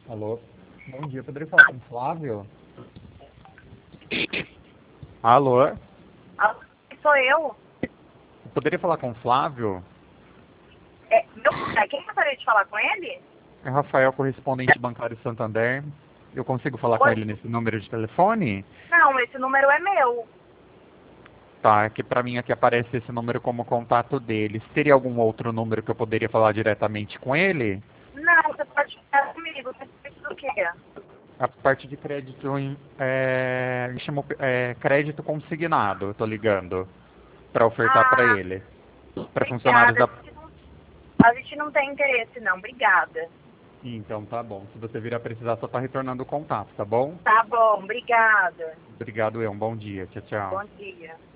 Alô? Bom dia, poderia falar com o Flávio? Alô? Ah, sou eu. Poderia falar com o Flávio? Quem gostaria de falar com ele? É Rafael, correspondente bancário Santander. Eu consigo falar com Oi? ele nesse número de telefone? Não, esse número é meu. Tá, é que pra mim aqui aparece esse número como contato dele. Teria algum outro número que eu poderia falar diretamente com ele? Não, você pode falar comigo. Você precisa do quê? A parte de crédito me chamou, crédito consignado, eu tô ligando pra ofertar pra Ah, ele. Pra funcionários obrigada. da... A gente não tem interesse, não. Obrigada. Então tá bom, se você vir a precisar só tá retornando o contato, tá bom? Tá bom, obrigada. Obrigado, um bom dia, tchau, tchau. Bom dia.